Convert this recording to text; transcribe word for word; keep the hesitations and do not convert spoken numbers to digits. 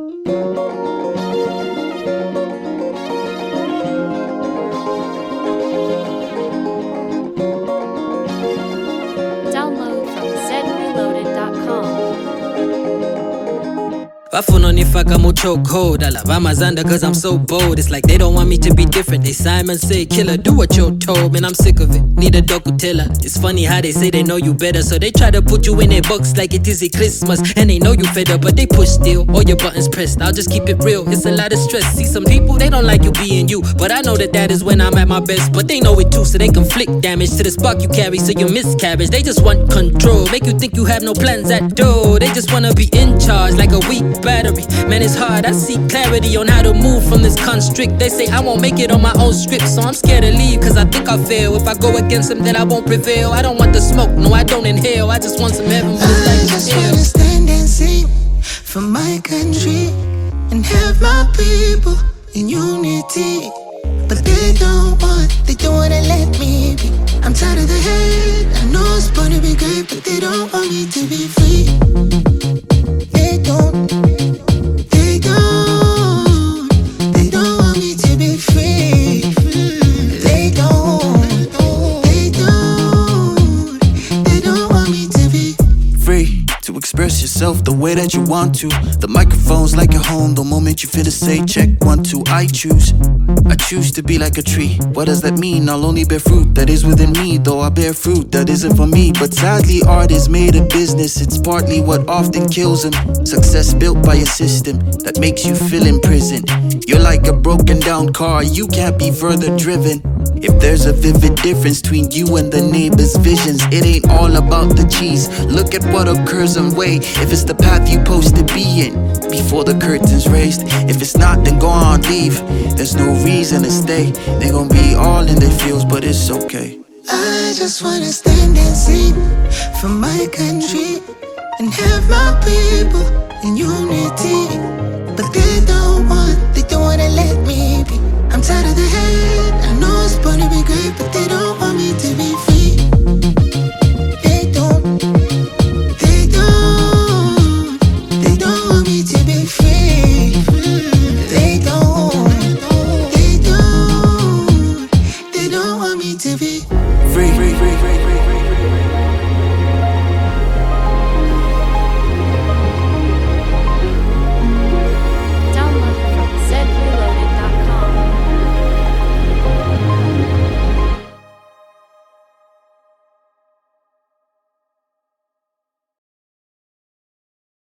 Download from zed reloaded dot com. Bafuna unifaka mu chokehold. I love Amazanda cause I'm so bold. It's like they don't want me to be different. They Simon say, killer, do what you're told. Man, I'm sick of it, need a dokutella. It's funny how they say they know you better, so they try to put you in a box like it is a Christmas. And they know you fed up, but they push still. All your buttons pressed, I'll just keep it real. It's a lot of stress. See, some people, they don't like you being you, but I know that that is when I'm at my best. But they know it too, so they conflict damage to the spark you carry, so you miscarriage. They just want control, make you think you have no plans at all. They just wanna be in charge like a weak battery. Man, it's hard, I see clarity on how to move from this constrict. They say I won't make it on my own script, so I'm scared to leave cause I think I'll fail. If I go against them, then I won't prevail. I don't want the smoke, no I don't inhale. I just want some heaven, but it's like I just wanna stand and sing for my country and have my people in unity. But they don't want, they don't wanna let me be. I'm tired of the hate, I know it's gonna be great, but they don't want me to be free. They don't, they don't, they don't want me to be free. They don't, they don't, they don't want me to be free to express yourself the way that you want to. The microphone's like a home, the moment you feel to say check one, two. I choose, I choose to be like a tree. What does that mean? I'll only bear fruit that is within me, though I bear fruit that isn't for me. But sadly art is made a business, it's partly what often kills them. Success built by a system that makes you feel imprisoned. You're like a broken down car, you can't be further driven. If there's a vivid difference between you and the neighbor's visions, it ain't all about the cheese. Look at what occurs and weigh if it's the path you supposed to be in before the curtain's raised. If it's not, then go on, leave. There's no reason to stay. They gon' be all in their fields, but it's okay. I just wanna stand and sing for my country and have my people in unity.